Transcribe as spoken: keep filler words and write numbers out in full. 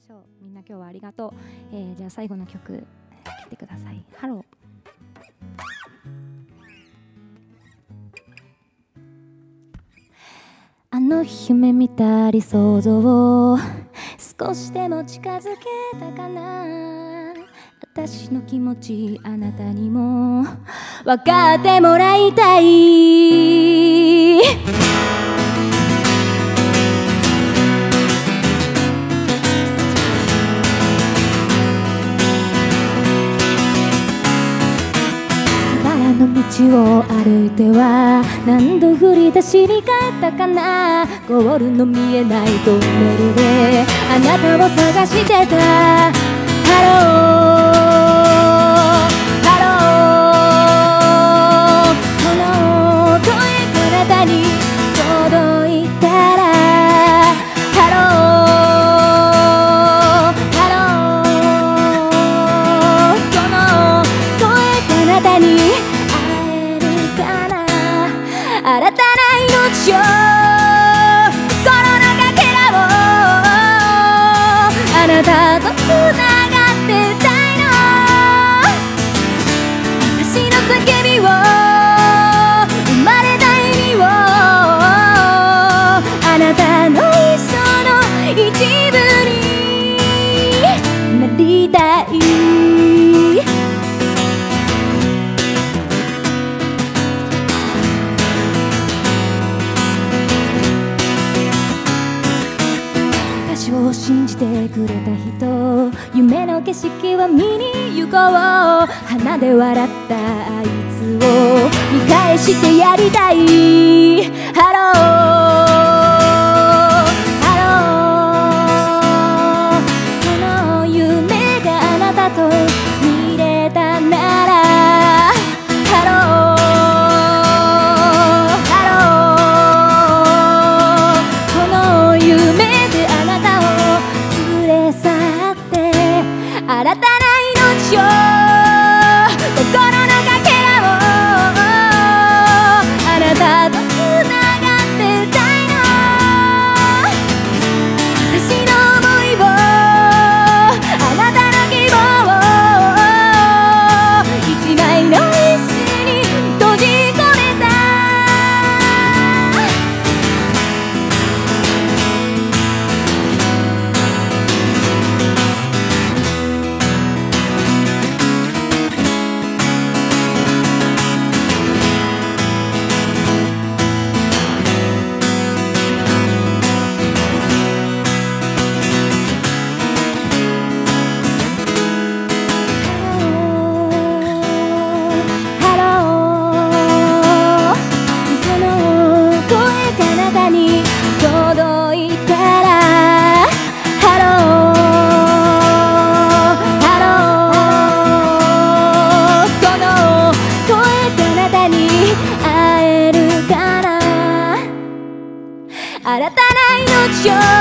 しょう。みんな今日はありがとう。えー、じゃあ最後の曲聴いてください。ハロー。あの夢見た理想像を少しでも近づけたかな。私の気持ちあなたにも分かってもらいたい。藁の道を歩いては何度振り出しに帰ったかな。ゴールの見えないトンネルであなたを探してた。ハロー信じてくれた人、夢の景色を見に行こう。鼻で笑ったあいつを見返してやりたい。ハローハロー、この夢があなたと見れたなら。ハローハロー、この夢であなたを新たな命を心のかけらをあなたとつながってたいの。私の想いをあなたの希望を一枚の石に閉じ込めた。新たな命を